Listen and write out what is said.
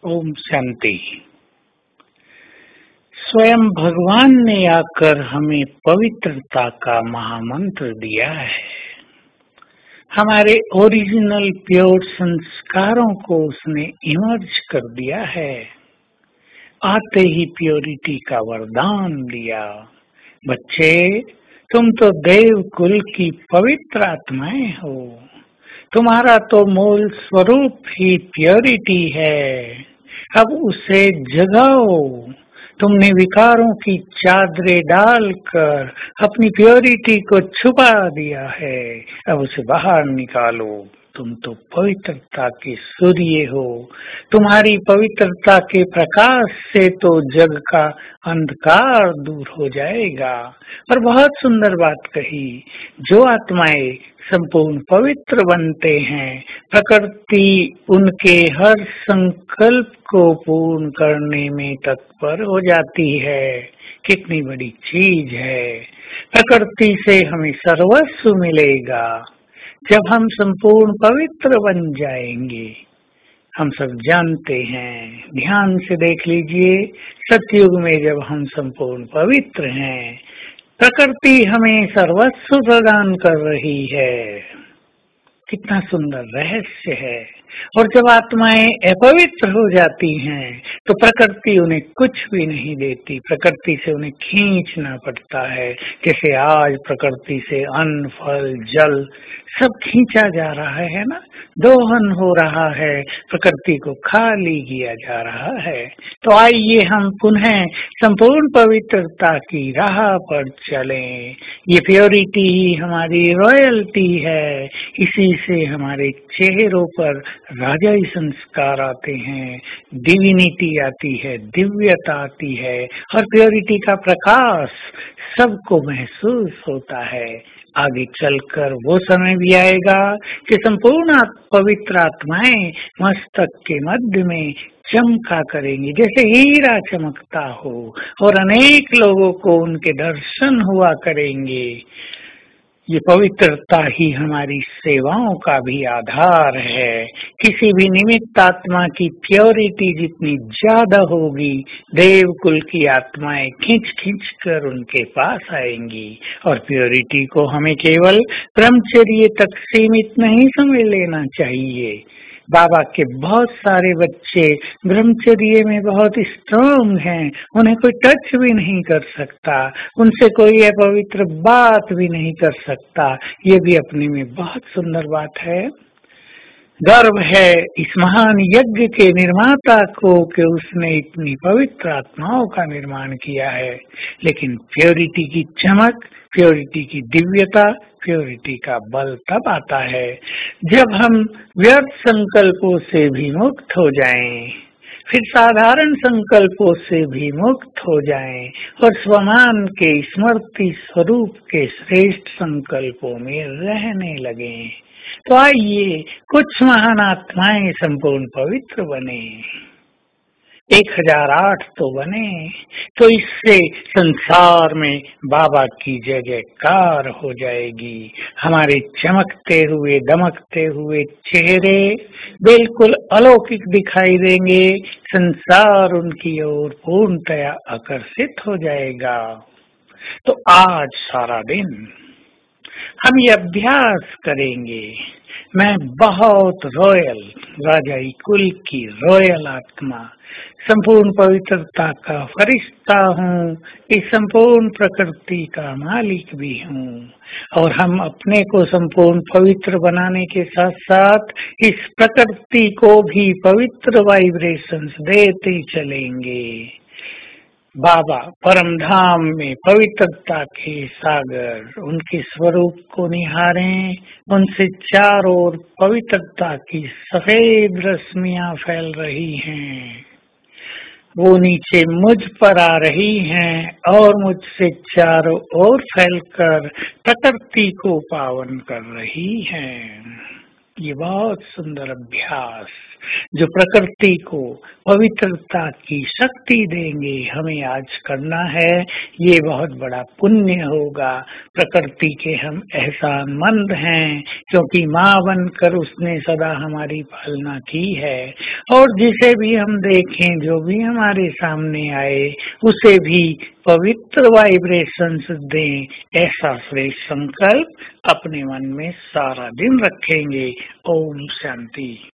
ओम शांति। स्वयं भगवान ने आकर हमें पवित्रता का महामंत्र दिया है। हमारे ओरिजिनल प्योर संस्कारों को उसने इमर्ज कर दिया है। आते ही प्योरिटी का वरदान दिया। बच्चे, तुम तो देव कुल की पवित्र आत्माएं हो। तुम्हारा तो मूल स्वरूप ही प्योरिटी है। अब उसे जगाओ। तुमने विकारों की चादरें डालकर अपनी प्योरिटी को छुपा दिया है। अब उसे बाहर निकालो। तुम तो पवित्रता के सूर्य हो। तुम्हारी पवित्रता के प्रकाश से तो जग का अंधकार दूर हो जाएगा। और बहुत सुंदर बात कही, जो आत्माएं संपूर्ण पवित्र बनते हैं, प्रकृति उनके हर संकल्प को पूर्ण करने में तत्पर हो जाती है। कितनी बड़ी चीज है। प्रकृति से हमें सर्वस्व मिलेगा जब हम संपूर्ण पवित्र बन जाएंगे। हम सब जानते हैं, ध्यान से देख लीजिए, सतयुग में जब हम संपूर्ण पवित्र हैं, प्रकृति हमें सर्वस्व प्रदान कर रही है। कितना सुंदर रहस्य है। और जब आत्माएं अपवित्र हो जाती हैं तो प्रकृति उन्हें कुछ भी नहीं देती। प्रकृति से उन्हें खींचना पड़ता है। जैसे आज प्रकृति से अन्न, फल, जल सब खींचा जा रहा है ना, दोहन हो रहा है, प्रकृति को खाली किया जा रहा है। तो आइए हम पुनः संपूर्ण पवित्रता की राह पर चलें। ये प्योरिटी ही हमारी रॉयल्टी है। इसी से हमारे चेहरों पर राजाई संस्कार आते हैं, डिविनिटी आती है, दिव्यता आती है और प्योरिटी का प्रकाश सबको महसूस होता है। आगे चलकर वो समय भी आएगा कि संपूर्ण पवित्र आत्माएं मस्तक के मध्य में चमका करेंगी, जैसे हीरा चमकता हो, और अनेक लोगों को उनके दर्शन हुआ करेंगे। ये पवित्रता ही हमारी सेवाओं का भी आधार है। किसी भी निमित्त आत्मा की प्योरिटी जितनी ज्यादा होगी, देव कुल की आत्माएं खींच खींच कर उनके पास आएंगी। और प्योरिटी को हमें केवल ब्रह्मचर्य तक सीमित नहीं समझ लेना चाहिए। बाबा के बहुत सारे बच्चे ब्रह्मचर्य में बहुत स्ट्रांग हैं, उन्हें कोई टच भी नहीं कर सकता, उनसे कोई अपवित्र बात भी नहीं कर सकता। ये भी अपने में बहुत सुंदर बात है। गर्व है इस महान यज्ञ के निर्माता को कि उसने इतनी पवित्र आत्माओं का निर्माण किया है। लेकिन प्योरिटी की चमक, प्योरिटी की दिव्यता, प्योरिटी का बल तब आता है जब हम व्यर्थ संकल्पों से भी मुक्त हो जाएं, फिर साधारण संकल्पों से भी मुक्त हो जाएं और स्वमान के स्मृति स्वरूप के श्रेष्ठ संकल्पों में रहने लगें। तो आइए कुछ महान आत्माएं संपूर्ण पवित्र बने। 1008 तो बने, तो इससे संसार में बाबा की जय जयकार हो जाएगी। हमारे चमकते हुए दमकते हुए चेहरे बिल्कुल अलौकिक दिखाई देंगे। संसार उनकी ओर पूर्णतया आकर्षित हो जाएगा। तो आज सारा दिन हम ये अभ्यास करेंगे। मैं बहुत रॉयल, राजाई कुल की रॉयल आत्मा, संपूर्ण पवित्रता का फरिश्ता हूँ, इस संपूर्ण प्रकृति का मालिक भी हूँ। और हम अपने को संपूर्ण पवित्र बनाने के साथ साथ इस प्रकृति को भी पवित्र वाइब्रेशंस देते चलेंगे। बाबा परम धाम में पवित्रता के सागर, उनके स्वरूप को निहारें। उनसे चारों ओर पवित्रता की सफेद रश्मियां फैल रही हैं। वो नीचे मुझ पर आ रही हैं और मुझसे चारों ओर फैलकर प्रकृति को पावन कर रही हैं। ये बहुत सुंदर अभ्यास जो प्रकृति को पवित्रता की शक्ति देंगे हमें आज करना है। ये बहुत बड़ा पुण्य होगा। प्रकृति के हम एहसानमंद हैं क्योंकि माँ बनकर उसने सदा हमारी पालना की है। और जिसे भी हम देखें, जो भी हमारे सामने आए, उसे भी पवित्र वाइब्रेशंस दें, ऐसा श्रेष्ठ संकल्प अपने मन में सारा दिन रखेंगे। ओम शांति।